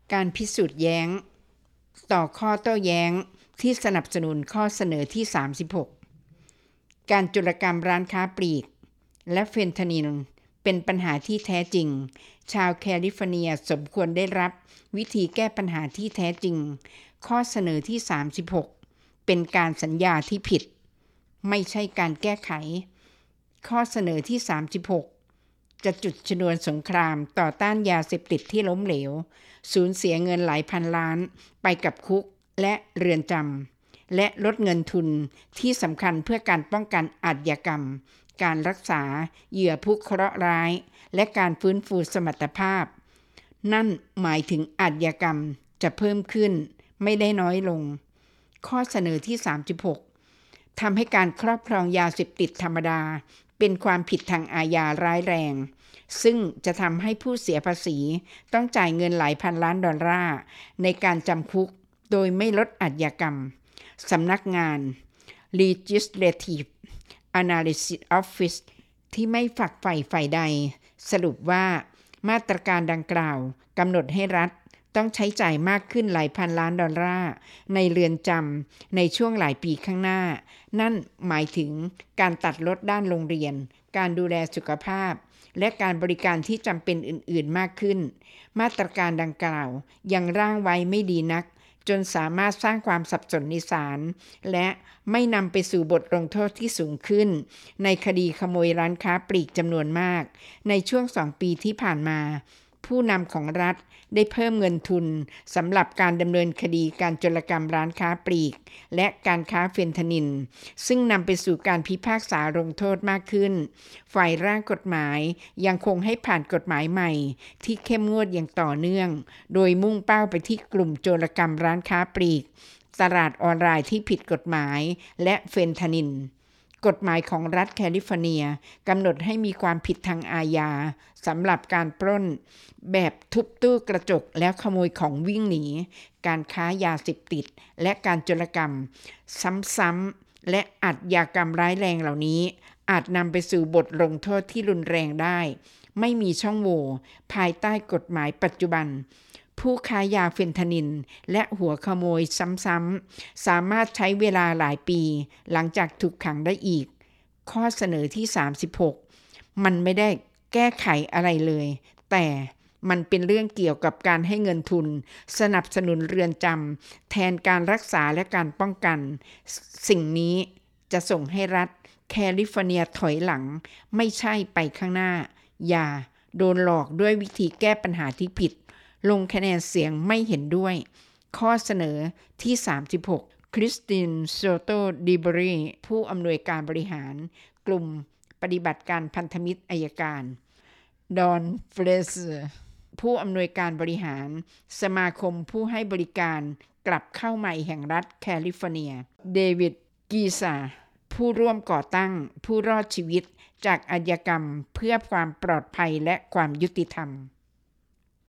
การพิสูจน์แย้งต่อข้อโต้แย้งที่สนับสนุนข้อเสนอที่36การโจรกรรมร้านค้าปลีกและเฟนทานิลเป็นปัญหาที่แท้จริงชาวแคลิฟอร์เนียสมควรได้รับวิธีแก้ปัญหาที่แท้จริงข้อเสนอที่36เป็นการสัญญาที่ผิดไม่ใช่การแก้ไขข้อเสนอที่36จะจุดชนวนสงครามต่อต้านยาเสพติดที่ล้มเหลวสูญเสียเงินหลายพันล้านไปกับคุกและเรือนจำและลดเงินทุนที่สำคัญเพื่อการป้องกันอาชญากรรมการรักษาเหยื่อผู้เคราะห์ร้ายและการฟื้นฟูสมรรถภาพนั่นหมายถึงอาชญากรรมจะเพิ่มขึ้นไม่ได้น้อยลงข้อเสนอที่36ทำให้การครอบครองยาเสพติดธรรมดาเป็นความผิดทางอาญาร้ายแรงซึ่งจะทำให้ผู้เสียภาษีต้องจ่ายเงินหลายพันล้านดอลลาร์ในการจำคุกโดยไม่ลดอาชญากรรมสำนักงาน Legislative Analysis Office ที่ไม่ฝักใฝ่ฝ่ายใดสรุปว่ามาตรการดังกล่าวกำหนดให้รัฐต้องใช้จ่ายมากขึ้นหลายพันล้านดอลลาร์ในเรือนจำในช่วงหลายปีข้างหน้านั่นหมายถึงการตัดลดด้านโรงเรียนการดูแลสุขภาพและการบริการที่จำเป็นอื่นๆมากขึ้นมาตรการดังกล่าวยังร่างไว้ไม่ดีนักจนสามารถสร้างความสับสนในศาลและไม่นำไปสู่บทลงโทษที่สูงขึ้นในคดีขโมยร้านค้าปลีกจำนวนมากในช่วง2 ปีที่ผ่านมาผู้นำของรัฐได้เพิ่มเงินทุนสำหรับการดำเนินคดีการโจรกรรมร้านค้าปลีกและการค้าเฟนทานิลซึ่งนำไปสู่การพิพากษาลงโทษมากขึ้นฝ่ายร่างกฎหมายยังคงให้ผ่านกฎหมายใหม่ที่เข้มงวดอย่างต่อเนื่องโดยมุ่งเป้าไปที่กลุ่มโจรกรรมร้านค้าปลีกตลาดออนไลน์ที่ผิดกฎหมายและเฟนทานิลกฎหมายของรัฐแคลิฟอร์เนียกำหนดให้มีความผิดทางอาญาสำหรับการปล้นแบบทุบตู้กระจกแล้วขโมยของวิ่งหนีการค้ายาเสพติดและการโจรกรรมซ้ำๆและอาชญากรรมร้ายแรงเหล่านี้อาจนำไปสู่บทลงโทษที่รุนแรงได้ไม่มีช่องโหว่ภายใต้กฎหมายปัจจุบันผู้ค้ายาเฟนทานิลและหัวขโมยซ้ำๆสามารถใช้เวลาหลายปีหลังจากถูกขังได้อีกข้อเสนอที่36มันไม่ได้แก้ไขอะไรเลยแต่มันเป็นเรื่องเกี่ยวกับการให้เงินทุนสนับสนุนเรือนจำแทนการรักษาและการป้องกันสิ่งนี้จะส่งให้รัฐแคลิฟอร์เนียถอยหลังไม่ใช่ไปข้างหน้าอย่าโดนหลอกด้วยวิธีแก้ปัญหาที่ผิดลงคะแนนเสียงไม่เห็นด้วยข้อเสนอที่36คริสตินโซโตดิบรีผู้อำนวยการบริหารกลุ่มปฏิบัติการพันธมิตรอัยการดอนเฟรเซอร์ผู้อำนวยการบริหารสมาคมผู้ให้บริการกลับเข้าใหม่แห่งรัฐแคลิฟอร์เนียเดวิดกีซาผู้ร่วมก่อตั้งผู้รอดชีวิตจากอาชญากรรมเพื่อความปลอดภัยและความยุติธรรม